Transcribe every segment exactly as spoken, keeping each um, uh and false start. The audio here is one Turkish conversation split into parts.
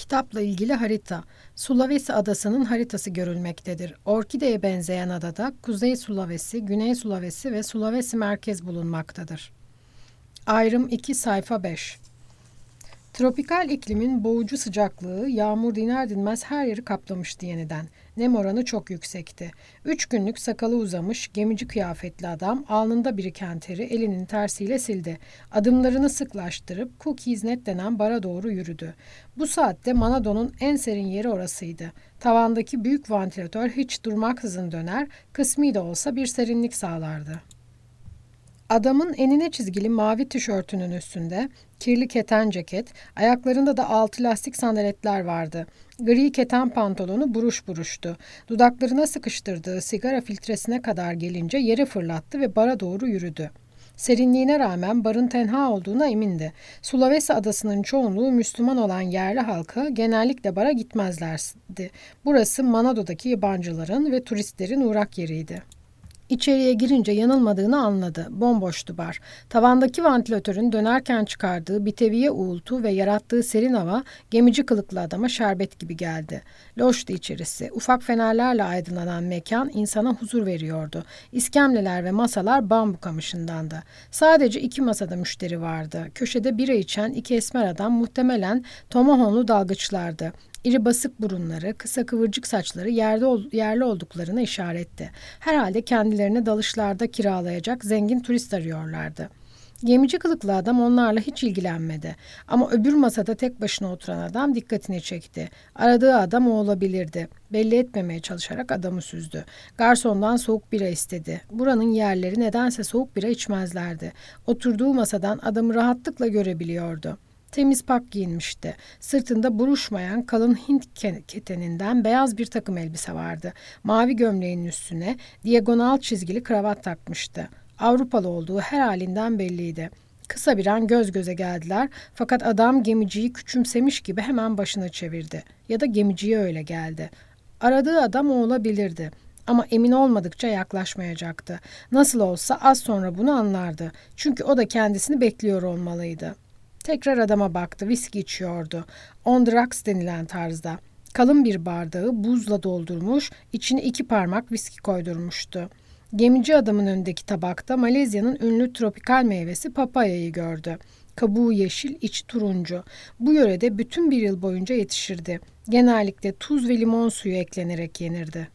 Kitapla ilgili harita. Sulawesi adasının haritası görülmektedir. Orkideye benzeyen adada Kuzey Sulawesi, Güney Sulawesi ve Sulawesi merkez bulunmaktadır. Ayrım iki sayfa beş. Tropikal iklimin boğucu sıcaklığı yağmur diner dinmez her yeri kaplamıştı yeniden. Nem oranı çok yüksekti. Üç günlük sakalı uzamış, gemici kıyafetli adam alnında biriken teri elinin tersiyle sildi. Adımlarını sıklaştırıp Cookie's Net denen bara doğru yürüdü. Bu saatte Manado'nun en serin yeri orasıydı. Tavandaki büyük vantilatör hiç durmaksızın döner, kısmi de olsa bir serinlik sağlardı. Adamın enine çizgili mavi tişörtünün üstünde kirli keten ceket, ayaklarında da altı lastik sandaletler vardı. Gri keten pantolonu buruş buruştu. Dudaklarına sıkıştırdığı sigara filtresine kadar gelince yere fırlattı ve bara doğru yürüdü. Serinliğine rağmen barın tenha olduğuna emindi. Sulawesi adasının çoğunluğu Müslüman olan yerli halkı genellikle bara gitmezlerdi. Burası Manado'daki yabancıların ve turistlerin uğrak yeriydi. İçeriye girince yanılmadığını anladı. Bomboştu bar. Tavandaki vantilatörün dönerken çıkardığı biteviye uğultu ve yarattığı serin hava gemici kılıklı adama şerbet gibi geldi. Loştu içerisi. Ufak fenerlerle aydınlanan mekan insana huzur veriyordu. İskemleler ve masalar bambu kamışındandı. Sadece iki masada müşteri vardı. Köşede bira içen iki esmer adam muhtemelen Tomohonlu dalgıçlardı. İri basık burunları, kısa kıvırcık saçları yerde ol, yerli olduklarına işaretti. Herhalde kendilerine dalışlarda kiralayacak zengin turist arıyorlardı. Gemici kılıklı adam onlarla hiç ilgilenmedi. Ama öbür masada tek başına oturan adam dikkatini çekti. Aradığı adam o olabilirdi. Belli etmemeye çalışarak adamı süzdü. Garsondan soğuk bira istedi. Buranın yerleri nedense soğuk bira içmezlerdi. Oturduğu masadan adamı rahatlıkla görebiliyordu. Temiz pak giyinmişti. Sırtında buruşmayan kalın Hint keteninden beyaz bir takım elbise vardı. Mavi gömleğinin üstüne diagonal çizgili kravat takmıştı. Avrupalı olduğu her halinden belliydi. Kısa bir an göz göze geldiler fakat adam gemiciyi küçümsemiş gibi hemen başını çevirdi. Ya da gemiciye öyle geldi. Aradığı adam o olabilirdi. Ama emin olmadıkça yaklaşmayacaktı. Nasıl olsa az sonra bunu anlardı. Çünkü o da kendisini bekliyor olmalıydı. Tekrar adama baktı. Viski içiyordu. On the rocks denilen tarzda. Kalın bir bardağı buzla doldurmuş, içine iki parmak viski koydurmuştu. Gemici adamın önündeki tabakta Malezya'nın ünlü tropikal meyvesi papayayı gördü. Kabuğu yeşil, içi turuncu. Bu yörede bütün bir yıl boyunca yetişirdi. Genellikle tuz ve limon suyu eklenerek yenirdi.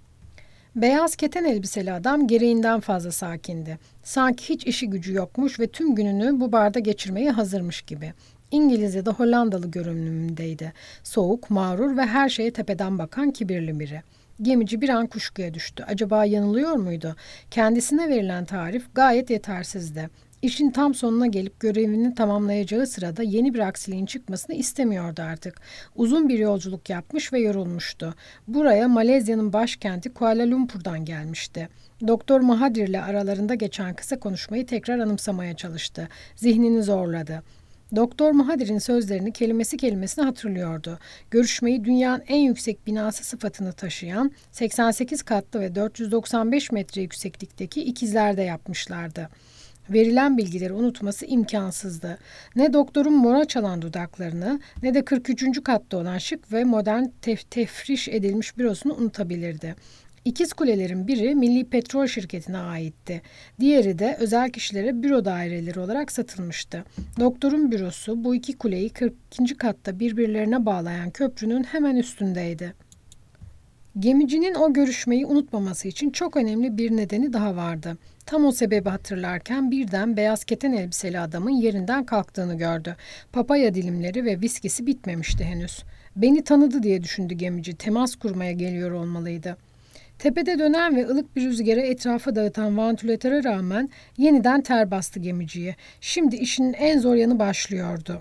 Beyaz keten elbiseli adam gereğinden fazla sakindi. Sanki hiç işi gücü yokmuş ve tüm gününü bu barda geçirmeye hazırmış gibi. İngiliz ya da Hollandalı görünümündeydi. Soğuk, mağrur ve her şeye tepeden bakan kibirli biri. Gemici bir an kuşkuya düştü. Acaba yanılıyor muydu? Kendisine verilen tarif gayet yetersizdi. İşin tam sonuna gelip görevini tamamlayacağı sırada yeni bir aksiliğin çıkmasını istemiyordu artık. Uzun bir yolculuk yapmış ve yorulmuştu. Buraya Malezya'nın başkenti Kuala Lumpur'dan gelmişti. Doktor Mahathir ile aralarında geçen kısa konuşmayı tekrar anımsamaya çalıştı. Zihnini zorladı. Doktor Mahathir'in sözlerini kelimesi kelimesine hatırlıyordu. Görüşmeyi dünyanın en yüksek binası sıfatını taşıyan seksen sekiz katlı ve dört yüz doksan beş metre yükseklikteki ikizlerde yapmışlardı. Verilen bilgileri unutması imkansızdı. Ne doktorun mora çalan dudaklarını ne de kırk üçüncü katta olan şık ve modern tef- tefriş edilmiş bürosunu unutabilirdi. İkiz kulelerin biri Milli Petrol Şirketi'ne aitti. Diğeri de özel kişilere büro daireleri olarak satılmıştı. Doktorun bürosu bu iki kuleyi kırk ikinci katta birbirlerine bağlayan köprünün hemen üstündeydi. Gemicinin o görüşmeyi unutmaması için çok önemli bir nedeni daha vardı. Tam o sebebi hatırlarken birden beyaz keten elbiseli adamın yerinden kalktığını gördü. Papaya dilimleri ve viskisi bitmemişti henüz. Beni tanıdı diye düşündü gemici. Temas kurmaya geliyor olmalıydı. Tepede dönen ve ılık bir rüzgara etrafa dağıtan vantilatöre rağmen yeniden ter bastı gemiciye. Şimdi işinin en zor yanı başlıyordu.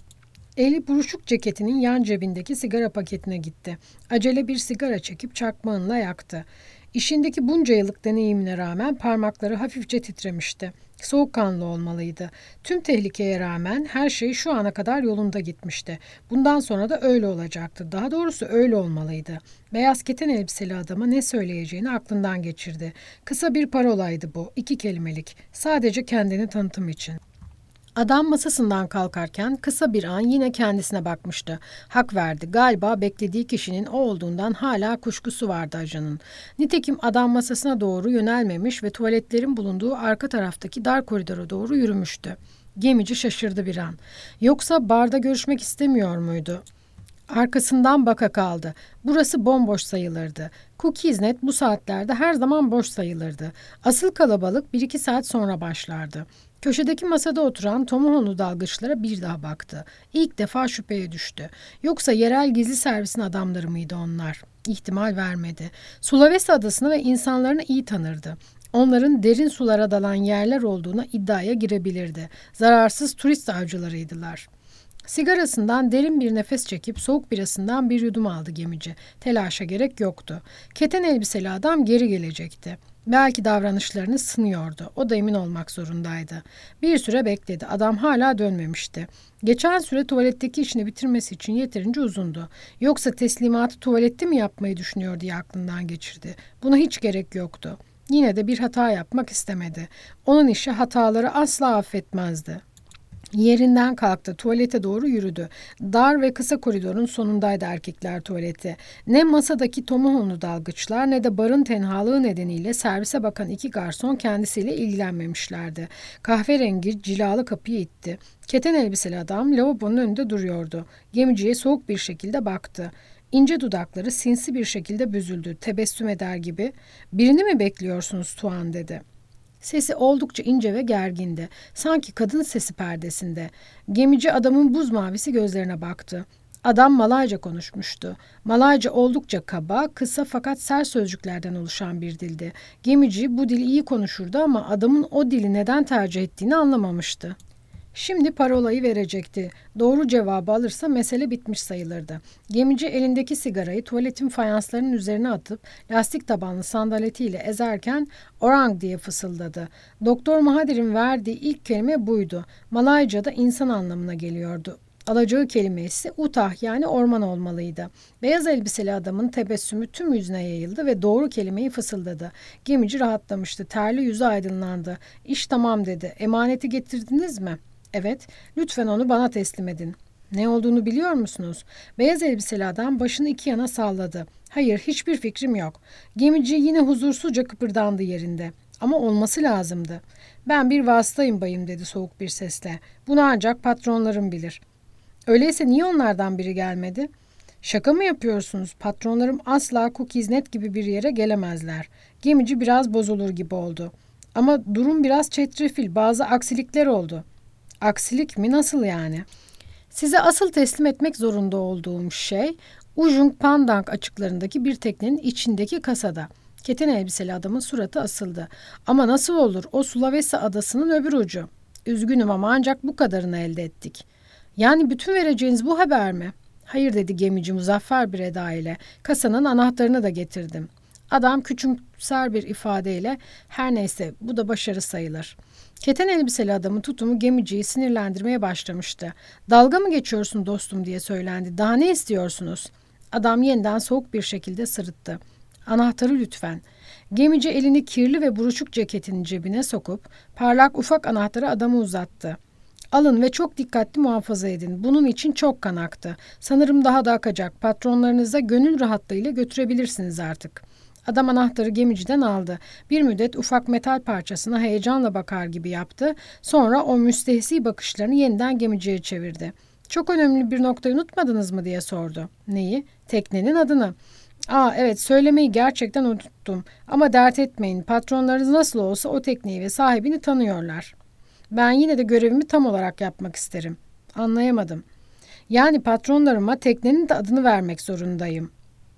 Eli buruşuk ceketinin yan cebindeki sigara paketine gitti. Acele bir sigara çekip çakmağınla yaktı. İşindeki bunca yıllık deneyimine rağmen parmakları hafifçe titremişti. Soğukkanlı olmalıydı. Tüm tehlikeye rağmen her şey şu ana kadar yolunda gitmişti. Bundan sonra da öyle olacaktı. Daha doğrusu öyle olmalıydı. Beyaz keten elbiseli adama ne söyleyeceğini aklından geçirdi. Kısa bir parolaydı bu, iki kelimelik. Sadece kendini tanıtım için. Adam masasından kalkarken kısa bir an yine kendisine bakmıştı. Hak verdi. Galiba beklediği kişinin o olduğundan hala kuşkusu vardı ajanın. Nitekim adam masasına doğru yönelmemiş ve tuvaletlerin bulunduğu arka taraftaki dar koridora doğru yürümüştü. Gemici şaşırdı bir an. Yoksa barda görüşmek istemiyor muydu? Arkasından baka kaldı. Burası bomboş sayılırdı. Cookie's bu saatlerde her zaman boş sayılırdı. Asıl kalabalık bir iki saat sonra başlardı. Köşedeki masada oturan Tomohonlu dalgıçlara bir daha baktı. İlk defa şüpheye düştü. Yoksa yerel gizli servisin adamları mıydı onlar? İhtimal vermedi. Sulawesi adasını ve insanlarını iyi tanırdı. Onların derin sulara dalan yerler olduğuna iddiaya girebilirdi. Zararsız turist avcılarıydılar. Sigarasından derin bir nefes çekip soğuk birasından bir yudum aldı gemici. Telaşa gerek yoktu. Keten elbiseli adam geri gelecekti. Belki davranışlarını sınıyordu. O da emin olmak zorundaydı. Bir süre bekledi. Adam hala dönmemişti. Geçen süre tuvaletteki işini bitirmesi için yeterince uzundu. Yoksa teslimatı tuvalette mi yapmayı düşünüyor diye aklından geçirdi. Buna hiç gerek yoktu. Yine de bir hata yapmak istemedi. Onun işi hataları asla affetmezdi. Yerinden kalktı, tuvalete doğru yürüdü. Dar ve kısa koridorun sonundaydı erkekler tuvaleti. Ne masadaki Tomohonlu dalgıçlar ne de barın tenhalığı nedeniyle servise bakan iki garson kendisiyle ilgilenmemişlerdi. Kahverengi cilalı kapıyı itti. Keten elbiseli adam lavabonun önünde duruyordu. Gemiciye soğuk bir şekilde baktı. İnce dudakları sinsi bir şekilde büzüldü. Tebessüm eder gibi. "Birini mi bekliyorsunuz Tuan?" dedi. Sesi oldukça ince ve gergindi. Sanki kadın sesi perdesinde. Gemici adamın buz mavisi gözlerine baktı. Adam Malayca konuşmuştu. Malayca oldukça kaba, kısa fakat sert sözcüklerden oluşan bir dildi. Gemici bu dili iyi konuşurdu ama adamın o dili neden tercih ettiğini anlamamıştı. Şimdi parolayı verecekti. Doğru cevabı alırsa mesele bitmiş sayılırdı. Gemici elindeki sigarayı tuvaletin fayanslarının üzerine atıp lastik tabanlı sandalyetiyle ezerken "Orang" diye fısıldadı. Doktor Mahadir'in verdiği ilk kelime buydu. Malayca'da insan anlamına geliyordu. Alacağı kelime ise utah yani orman olmalıydı. Beyaz elbiseli adamın tebessümü tüm yüzüne yayıldı ve doğru kelimeyi fısıldadı. Gemici rahatlamıştı. Terli yüzü aydınlandı. "İş tamam" dedi. "Emaneti getirdiniz mi?" "Evet, lütfen onu bana teslim edin." "Ne olduğunu biliyor musunuz?" Beyaz elbiseli adam başını iki yana salladı. "Hayır, hiçbir fikrim yok." Gemici yine huzursuzca kıpırdandı yerinde. "Ama olması lazımdı." "Ben bir vasıtayım bayım" dedi soğuk bir sesle. "Bunu ancak patronlarım bilir." "Öyleyse niye onlardan biri gelmedi?" "Şaka mı yapıyorsunuz? Patronlarım asla Cookie's gibi bir yere gelemezler." Gemici biraz bozulur gibi oldu. "Ama durum biraz çetrefil, bazı aksilikler oldu." "Aksilik mi? Nasıl yani?" "Size asıl teslim etmek zorunda olduğum şey Ujung Pandang açıklarındaki bir teknenin içindeki kasada." Keten elbiseli adamın suratı asıldı. "Ama nasıl olur? O Sulawesi adasının öbür ucu." "Üzgünüm ama ancak bu kadarını elde ettik." "Yani bütün vereceğiniz bu haber mi?" "Hayır" dedi gemici muzaffer bir eda ile. "Kasanın anahtarını da getirdim." Adam küçümser bir ifadeyle "Her neyse, bu da başarı sayılır." Keten elbiseli adamın tutumu gemiciyi sinirlendirmeye başlamıştı. "Dalga mı geçiyorsun dostum?" diye söylendi. "Daha ne istiyorsunuz?" Adam yeniden soğuk bir şekilde sırıttı. "Anahtarı lütfen." Gemici elini kirli ve buruşuk ceketinin cebine sokup parlak ufak anahtarı adama uzattı. "Alın ve çok dikkatli muhafaza edin. Bunun için çok kan aktı. Sanırım daha da akacak. Patronlarınıza gönül rahatlığıyla götürebilirsiniz artık." Adam anahtarı gemiciden aldı. Bir müddet ufak metal parçasına heyecanla bakar gibi yaptı. Sonra o müstehsi bakışlarını yeniden gemiciye çevirdi. "Çok önemli bir noktayı unutmadınız mı?" diye sordu. "Neyi?" "Teknenin adını." "Aa evet, söylemeyi gerçekten unuttum. Ama dert etmeyin. Patronlarınız nasıl olsa o tekneyi ve sahibini tanıyorlar." "Ben yine de görevimi tam olarak yapmak isterim." "Anlayamadım." "Yani patronlarıma teknenin de adını vermek zorundayım."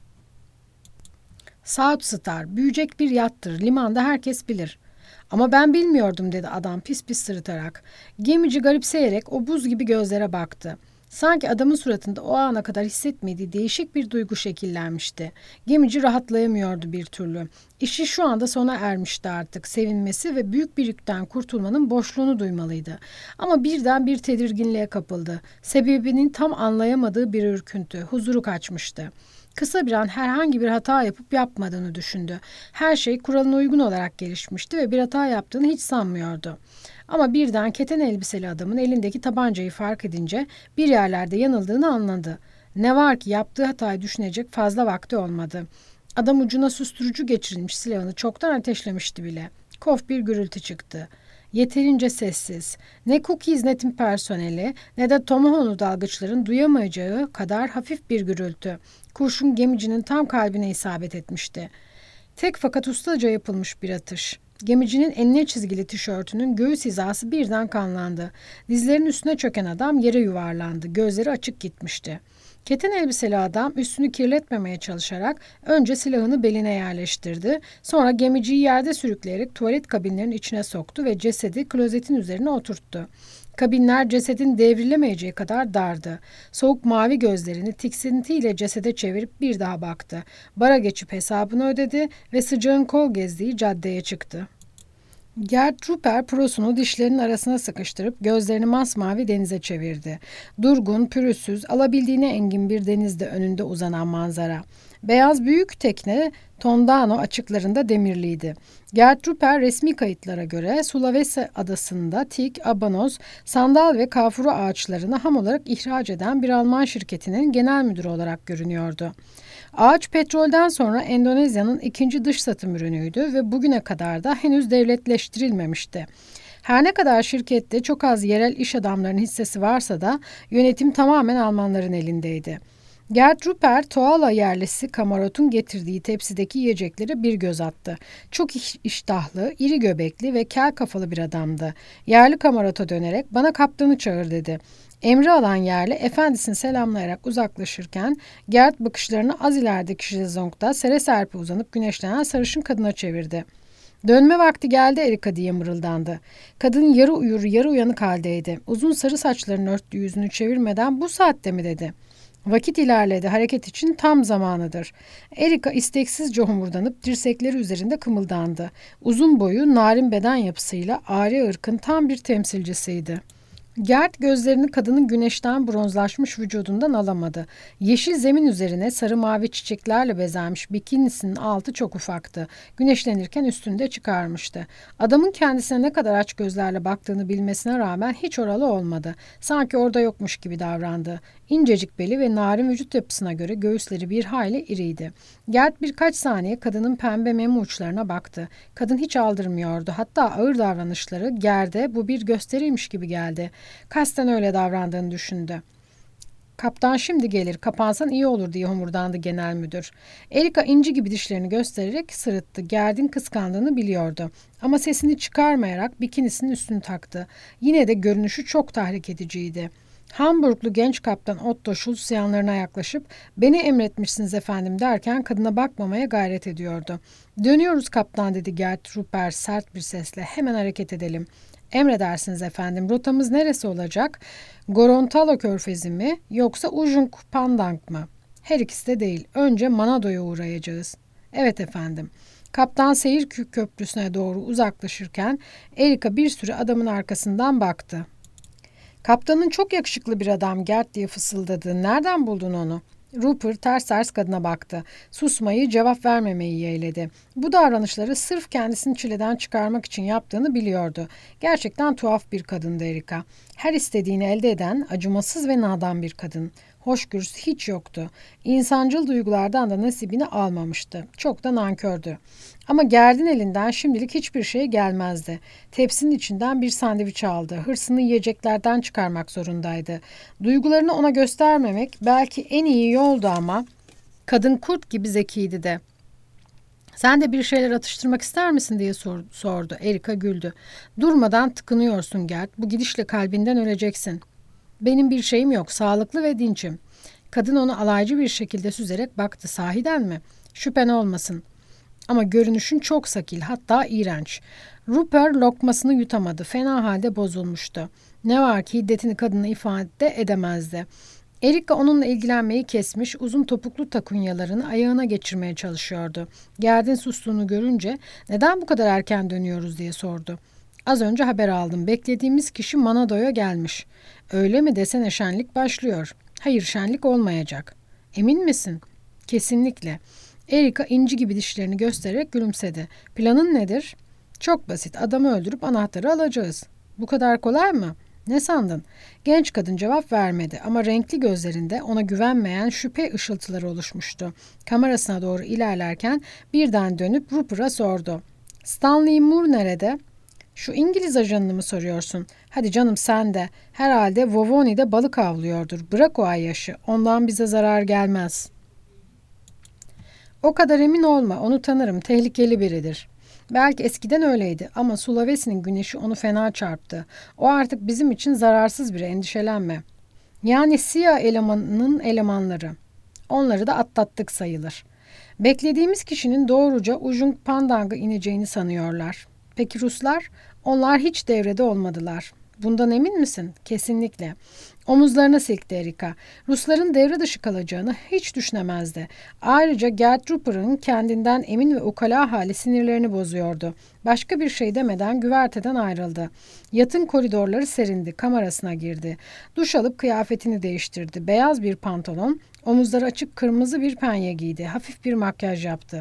"South Star büyüyecek bir yattır. Limanda herkes bilir." "Ama ben bilmiyordum" dedi adam pis pis sırıtarak. Gemici garipseyerek o buz gibi gözlere baktı. Sanki adamın suratında o ana kadar hissetmediği değişik bir duygu şekillenmişti. Gemici rahatlayamıyordu bir türlü. İşi şu anda sona ermişti artık. Sevinmesi ve büyük bir yükten kurtulmanın boşluğunu duymalıydı. Ama birden bir tedirginliğe kapıldı. Sebebinin tam anlayamadığı bir ürküntü, huzuru kaçmıştı. Kısa bir an herhangi bir hata yapıp yapmadığını düşündü. Her şey kuralına uygun olarak gelişmişti ve bir hata yaptığını hiç sanmıyordu. Ama birden keten elbiseli adamın elindeki tabancayı fark edince bir yerlerde yanıldığını anladı. Ne var ki yaptığı hatayı düşünecek fazla vakti olmadı. Adam ucuna susturucu geçirilmiş silahını çoktan ateşlemişti bile. Kof bir gürültü çıktı. Yeterince sessiz. Ne Cook hizmetin personeli ne de Tomahawk dalgıçların duyamayacağı kadar hafif bir gürültü. Kurşun gemicinin tam kalbine isabet etmişti. Tek fakat ustaca yapılmış bir atış. Gemicinin enine çizgili tişörtünün göğüs hizası birden kanlandı. Dizlerinin üstüne çöken adam yere yuvarlandı. Gözleri açık gitmişti. Keten elbiseli adam üstünü kirletmemeye çalışarak önce silahını beline yerleştirdi. Sonra gemiciyi yerde sürükleyerek tuvalet kabinlerinin içine soktu ve cesedi klozetin üzerine oturttu. Kabinler cesedin devrilemeyeceği kadar dardı. Soğuk mavi gözlerini tiksintiyle cesede çevirip bir daha baktı. Bara geçip hesabını ödedi ve sıcağın kol gezdiği caddeye çıktı. Gerd Rupert prosunu dişlerinin arasına sıkıştırıp gözlerini masmavi denize çevirdi. Durgun, pürüzsüz, alabildiğine engin bir denizde önünde uzanan manzara. Beyaz büyük tekne Tondano açıklarında demirliydi. Gerd Rupert resmi kayıtlara göre Sulawesi adasında teak, abanoz, sandal ve kafuru ağaçlarını ham olarak ihraç eden bir Alman şirketinin genel müdürü olarak görünüyordu. Ağaç petrolden sonra Endonezya'nın ikinci dış satım ürünüydü ve bugüne kadar da henüz devletleştirilmemişti. Her ne kadar şirkette çok az yerel iş adamlarının hissesi varsa da yönetim tamamen Almanların elindeydi. Gerd Rupert, Toala yerlisi Kamarot'un getirdiği tepsideki yiyeceklere bir göz attı. Çok iştahlı, iri göbekli ve kel kafalı bir adamdı. Yerli Kamarot'a dönerek "Bana kaptanı çağır" dedi. Emri alan yerli efendisini selamlayarak uzaklaşırken Gerd bakışlarını az ilerideki şezlongda sere serpe uzanıp güneşlenen sarışın kadına çevirdi. "Dönme vakti geldi Erika" diye mırıldandı. Kadın yarı uyur yarı uyanık haldeydi. Uzun sarı saçlarını örttüğü yüzünü çevirmeden "Bu saatte mi?" dedi. "Vakit ilerledi. Hareket için tam zamanıdır." Erika isteksizce homurdanıp dirsekleri üzerinde kımıldandı. Uzun boyu, narin beden yapısıyla Arya ırkın tam bir temsilcisiydi. Gerd gözlerini kadının güneşten bronzlaşmış vücudundan alamadı. Yeşil zemin üzerine sarı mavi çiçeklerle bezenmiş bikinisinin altı çok ufaktı. Güneşlenirken üstünde çıkarmıştı. Adamın kendisine ne kadar aç gözlerle baktığını bilmesine rağmen hiç oralı olmadı. Sanki orada yokmuş gibi davrandı. İncecik beli ve narin vücut yapısına göre göğüsleri bir hayli iriydi. Gerd birkaç saniye kadının pembe meme uçlarına baktı. Kadın hiç aldırmıyordu. Hatta ağır davranışları Gerd'e bu bir gösteriymiş gibi geldi. Kasten öyle davrandığını düşündü. "Kaptan şimdi gelir, kapansan iyi olur" diye homurdandı genel müdür. Erika inci gibi dişlerini göstererek sırıttı. Gerd'in kıskandığını biliyordu. Ama sesini çıkarmayarak bikinisinin üstünü taktı. Yine de görünüşü çok tahrik ediciydi. Hamburglu genç kaptan Otto Schultz yanlarına yaklaşıp "Beni emretmişsiniz efendim" derken kadına bakmamaya gayret ediyordu. "Dönüyoruz kaptan" dedi Gerd Rupert sert bir sesle. "Hemen hareket edelim." "Emredersiniz efendim. Rotamız neresi olacak? Gorontalo Körfezi mi yoksa Ujung Pandang mı?" "Her ikisi de değil. Önce Manado'ya uğrayacağız." "Evet efendim." Kaptan seyir köprüsüne doğru uzaklaşırken Erika bir süre adamın arkasından baktı. "Kaptanın çok yakışıklı bir adam Gerd" diye fısıldadı. "Nereden buldun onu?" Rupert ters ters kadına baktı. Susmayı, cevap vermemeyi yeğledi. Bu davranışları sırf kendisini çileden çıkarmak için yaptığını biliyordu. Gerçekten tuhaf bir kadındı Erika. Her istediğini elde eden, acımasız ve nadan bir kadın. Hoşgörüsü hiç yoktu. İnsancıl duygulardan da nasibini almamıştı. Çok da nankördü. Ama Gerd'in elinden şimdilik hiçbir şey gelmezdi. Tepsinin içinden bir sandviç aldı. Hırsını yiyeceklerden çıkarmak zorundaydı. Duygularını ona göstermemek belki en iyi yoldu ama kadın kurt gibi zekiydi de. "Sen de bir şeyler atıştırmak ister misin?" diye sor, sordu. Erika güldü. "Durmadan tıkınıyorsun Gerd. Bu gidişle kalbinden öleceksin." "Benim bir şeyim yok. Sağlıklı ve dinçim." Kadın onu alaycı bir şekilde süzerek baktı. "Sahiden mi?" "Şüphen olmasın. Ama görünüşün çok sakil, hatta iğrenç." Rupert lokmasını yutamadı. Fena halde bozulmuştu. Ne var ki hiddetini kadına ifade edemezdi. Erika onunla ilgilenmeyi kesmiş, uzun topuklu takunyalarını ayağına geçirmeye çalışıyordu. Gerd'in sustuğunu görünce "Neden bu kadar erken dönüyoruz?" diye sordu. "Az önce haber aldım. Beklediğimiz kişi Manado'ya gelmiş." "Öyle mi? Desene şenlik başlıyor." "Hayır, şenlik olmayacak." "Emin misin?" "Kesinlikle." Erika inci gibi dişlerini göstererek gülümsedi. "Planın nedir?" "Çok basit. Adamı öldürüp anahtarı alacağız." Bu kadar kolay mı? Ne sandın? Genç kadın cevap vermedi ama renkli gözlerinde ona güvenmeyen şüphe ışıltıları oluşmuştu. Kamerasına doğru ilerlerken birden dönüp Rupert'a sordu. Stanley Moore nerede? Şu İngiliz ajanını mı soruyorsun? Hadi canım sen de. Herhalde Wawoni'de balık avlıyordur. Bırak o ayyaşı. Ondan bize zarar gelmez. O kadar emin olma. Onu tanırım. Tehlikeli biridir. Belki eskiden öyleydi ama Sulawesi'nin güneşi onu fena çarptı. O artık bizim için zararsız biri, endişelenme. Yani siyah elemanının elemanları. Onları da atlattık sayılır. Beklediğimiz kişinin doğruca Ujung Pandang'a ineceğini sanıyorlar. Peki Ruslar? Onlar hiç devrede olmadılar. Bundan emin misin? Kesinlikle. Omuzlarına silkti Erika. Rusların devre dışı kalacağını hiç düşünemezdi. Ayrıca Gerd Rupert'ın kendinden emin ve ukala hali sinirlerini bozuyordu. Başka bir şey demeden güverteden ayrıldı. Yatın koridorları serindi. Kamerasına girdi. Duş alıp kıyafetini değiştirdi. Beyaz bir pantolon, omuzları açık kırmızı bir penye giydi. Hafif bir makyaj yaptı.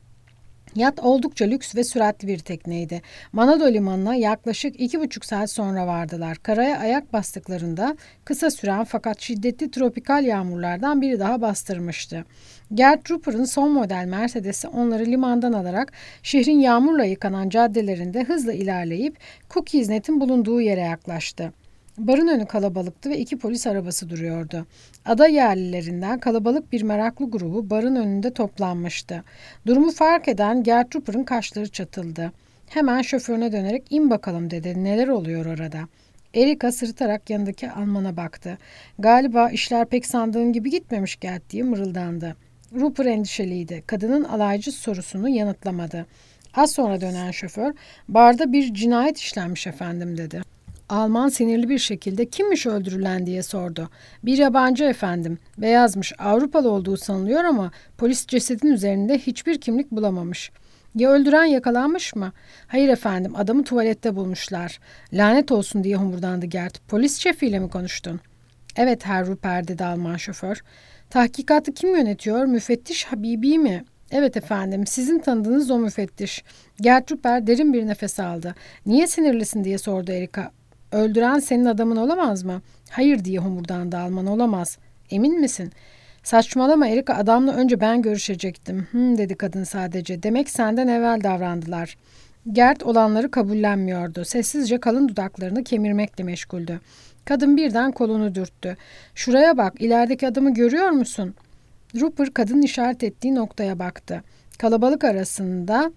Yat oldukça lüks ve süratli bir tekneydi. Manado limanına yaklaşık iki buçuk saat sonra vardılar. Karaya ayak bastıklarında kısa süren fakat şiddetli tropikal yağmurlardan biri daha bastırmıştı. Gerd Rupert'ın son model Mercedes'i onları limandan alarak şehrin yağmurla yıkanan caddelerinde hızla ilerleyip Cookies Net'in bulunduğu yere yaklaştı. Barın önü kalabalıktı ve iki polis arabası duruyordu. Ada yerlilerinden kalabalık bir meraklı grubu barın önünde toplanmıştı. Durumu fark eden Gerd Rupert'ın kaşları çatıldı. Hemen şoförüne dönerek in bakalım dedi. Neler oluyor orada? Erika sırıtarak yanındaki Alman'a baktı. Galiba işler pek sandığın gibi gitmemiş Gerd diye mırıldandı. Rupert endişeliydi. Kadının alaycı sorusunu yanıtlamadı. Az sonra dönen şoför, barda bir cinayet işlenmiş efendim dedi. Alman sinirli bir şekilde kimmiş öldürülen diye sordu. Bir yabancı efendim. Beyazmış, Avrupalı olduğu sanılıyor ama polis cesedin üzerinde hiçbir kimlik bulamamış. Ya öldüren yakalanmış mı? Hayır efendim, adamı tuvalette bulmuşlar. Lanet olsun diye homurdandı Gerd. Polis şefiyle mi konuştun? Evet Herr Rupert dedi Alman şoför. Tahkikatı kim yönetiyor? Müfettiş Habibi mi? Evet efendim, sizin tanıdığınız o müfettiş. Gerd Rupert derin bir nefes aldı. Niye sinirlisin diye sordu Erika. Öldüren senin adamın olamaz mı? Hayır diye homurdandı Alman, olamaz. Emin misin? Saçmalama Erika, adamla önce ben görüşecektim. Hım dedi kadın sadece. Demek senden evvel davrandılar. Gerd olanları kabullenmiyordu. Sessizce kalın dudaklarını kemirmekle meşguldü. Kadın birden kolunu dürttü. Şuraya bak, ilerideki adamı görüyor musun? Rupert kadın işaret ettiği noktaya baktı. Kalabalık arasında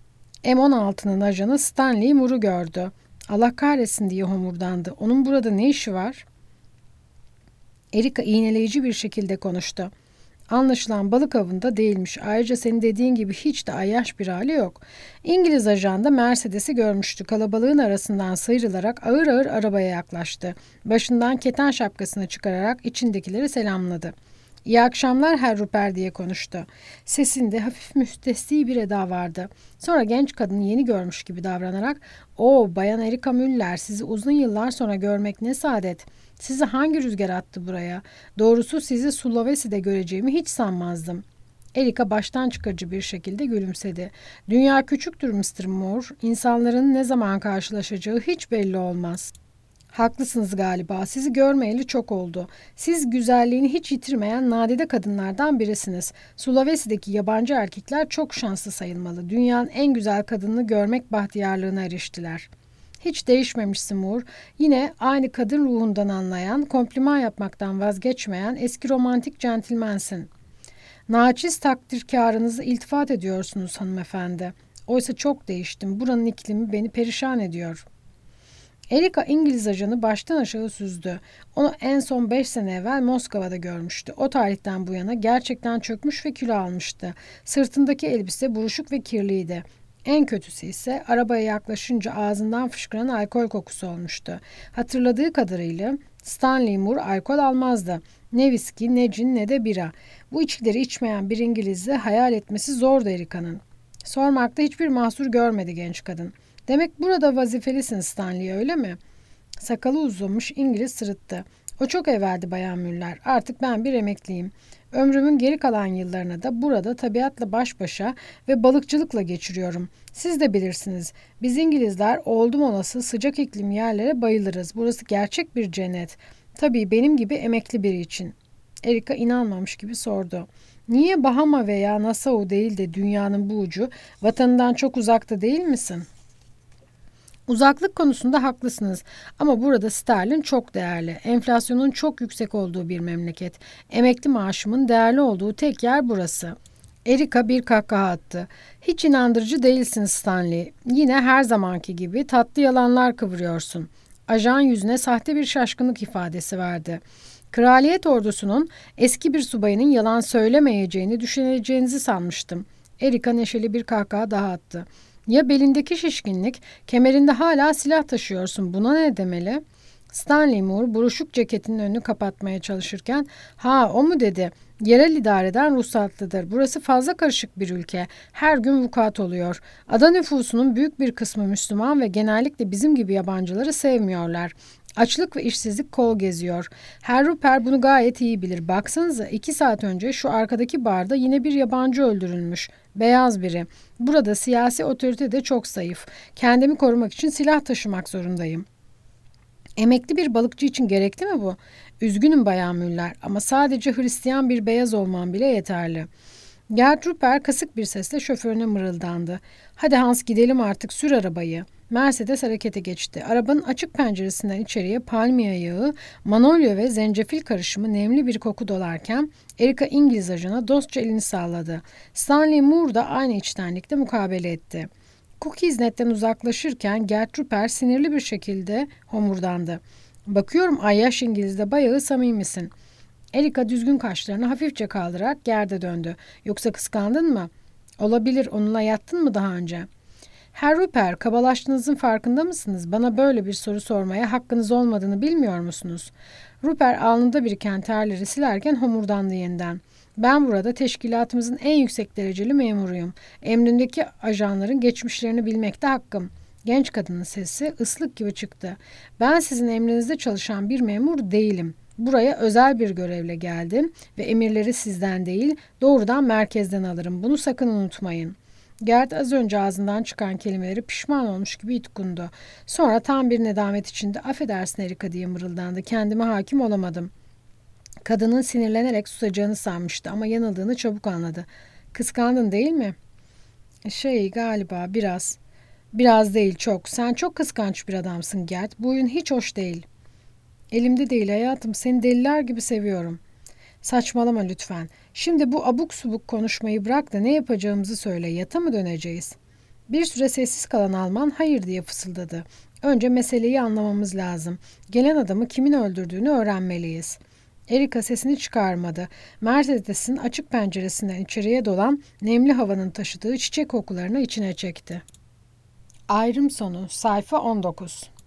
M on altının ajanı Stanley Moore'u gördü. Allah kahretsin diye homurdandı. Onun burada ne işi var? Erika iğneleyici bir şekilde konuştu. Anlaşılan balık avında değilmiş. Ayrıca senin dediğin gibi hiç de ayyaş bir hali yok. İngiliz ajan da Mercedes'i görmüştü. Kalabalığın arasından sıyrılarak ağır ağır arabaya yaklaştı. Başından keten şapkasını çıkararak içindekileri selamladı. İyi akşamlar Herr Rupert diye konuştu. Sesinde hafif müstesni bir eda vardı. Sonra genç kadını yeni görmüş gibi davranarak ''Oo Bayan Erika Müller, sizi uzun yıllar sonra görmek ne saadet. Sizi hangi rüzgar attı buraya? Doğrusu sizi Sulawesi'de göreceğimi hiç sanmazdım.'' Erika baştan çıkarıcı bir şekilde gülümsedi. ''Dünya küçüktür mister Moore. İnsanların ne zaman karşılaşacağı hiç belli olmaz.'' Haklısınız galiba. Sizi görmeyeli çok oldu. Siz güzelliğini hiç yitirmeyen nadide kadınlardan birisiniz. Sulawesi'deki yabancı erkekler çok şanslı sayılmalı. Dünyanın en güzel kadınını görmek bahtiyarlığına eriştiler. Hiç değişmemişsin Moore. Yine aynı kadın ruhundan anlayan, kompliman yapmaktan vazgeçmeyen eski romantik centilmensin. Naçiz takdirkarınızı iltifat ediyorsunuz hanımefendi. Oysa çok değiştim. Buranın iklimi beni perişan ediyor.'' Erika İngiliz ajanı baştan aşağı süzdü. Onu en son beş sene evvel Moskova'da görmüştü. O tarihten bu yana gerçekten çökmüş ve kilo almıştı. Sırtındaki elbise buruşuk ve kirliydi. En kötüsü ise arabaya yaklaşınca ağzından fışkıran alkol kokusu olmuştu. Hatırladığı kadarıyla Stanley Moore alkol almazdı. Ne viski, ne cin, ne de bira. Bu içkileri içmeyen bir İngiliz'i hayal etmesi zordu Erika'nın. Sormakta hiçbir mahsur görmedi genç kadın. Demek burada vazifelisin Stanley, öyle mi? Sakalı uzamış İngiliz sırıttı. O çok evveldi Bayan Müller. Artık ben bir emekliyim. Ömrümün geri kalan yıllarını da burada tabiatla baş başa ve balıkçılıkla geçiriyorum. Siz de bilirsiniz. Biz İngilizler oldum olası sıcak iklim yerlere bayılırız. Burası gerçek bir cennet. Tabii benim gibi emekli biri için. Erika inanmamış gibi sordu. Niye Bahama veya Nassau değil de dünyanın bu ucu, vatanından çok uzakta değil misin? Uzaklık konusunda haklısınız ama burada sterlin çok değerli. Enflasyonun çok yüksek olduğu bir memleket. Emekli maaşımın değerli olduğu tek yer burası. Erika bir kahkaha attı. Hiç inandırıcı değilsin Stanley. Yine her zamanki gibi tatlı yalanlar kıvırıyorsun. Ajan yüzüne sahte bir şaşkınlık ifadesi verdi. Kraliyet ordusunun eski bir subayının yalan söylemeyeceğini düşüneceğinizi sanmıştım. Erika neşeli bir kahkaha daha attı. Ya belindeki şişkinlik, kemerinde hala silah taşıyorsun. Buna ne demeli? Stanley Moore buruşuk ceketinin önünü kapatmaya çalışırken, ha o mu dedi? Yerel idareden ruhsatlıdır. Burası fazla karışık bir ülke. Her gün vukuat oluyor. Ada nüfusunun büyük bir kısmı Müslüman ve genellikle bizim gibi yabancıları sevmiyorlar. Açlık ve işsizlik kol geziyor. Herr Rupert bunu gayet iyi bilir. Baksanıza iki saat önce şu arkadaki barda yine bir yabancı öldürülmüş. Beyaz biri. Burada siyasi otorite de çok zayıf. Kendimi korumak için silah taşımak zorundayım. Emekli bir balıkçı için gerekli mi bu? Üzgünüm Bayan Müller ama sadece Hristiyan bir beyaz olman bile yeterli. Gerd Rupert kasık bir sesle şoförüne mırıldandı. Hadi Hans gidelim artık, sür arabayı. Mercedes harekete geçti. Arabanın açık penceresinden içeriye palmiye yağı, manolya ve zencefil karışımı nemli bir koku dolarken Erika İngiliz ajana dostça elini salladı. Stanley Moore da aynı içtenlikle mukabele etti. Cookies netten uzaklaşırken Gerd Rupert sinirli bir şekilde homurdandı. Bakıyorum ayyaş İngiliz'de bayağı samimisin. Erika düzgün kaşlarını hafifçe kaldırarak Gerd'e döndü. Yoksa kıskandın mı? Olabilir, onunla yattın mı daha önce? Herr Rupert, kabalaştığınızın farkında mısınız? Bana böyle bir soru sormaya hakkınız olmadığını bilmiyor musunuz? Rupert alnında biriken terleri silerken homurdandı yeniden. Ben burada teşkilatımızın en yüksek dereceli memuruyum. Emrindeki ajanların geçmişlerini bilmekte hakkım. Genç kadının sesi ıslık gibi çıktı. Ben sizin emrinizde çalışan bir memur değilim. Buraya özel bir görevle geldim ve emirleri sizden değil, doğrudan merkezden alırım. Bunu sakın unutmayın. Gerd az önce ağzından çıkan kelimeleri pişman olmuş gibi yutkundu. Sonra tam bir nedamet içinde affedersin Erika diye mırıldandı. Kendime hakim olamadım. Kadının sinirlenerek susacağını sanmıştı ama yanıldığını çabuk anladı. Kıskandın değil mi? Şey galiba biraz. Biraz değil çok. Sen çok kıskanç bir adamsın Gerd. Bu oyun hiç hoş değil. Elimde değil hayatım. Seni deliler gibi seviyorum. Saçmalama lütfen. Şimdi bu abuk subuk konuşmayı bırak da ne yapacağımızı söyle. Yata mı döneceğiz? Bir süre sessiz kalan Alman hayır diye fısıldadı. Önce meseleyi anlamamız lazım. Gelen adamı kimin öldürdüğünü öğrenmeliyiz. Erika sesini çıkarmadı. Mercedes'in açık penceresinden içeriye dolan nemli havanın taşıdığı çiçek kokularını içine çekti. Ayrım sonu sayfa on dokuz.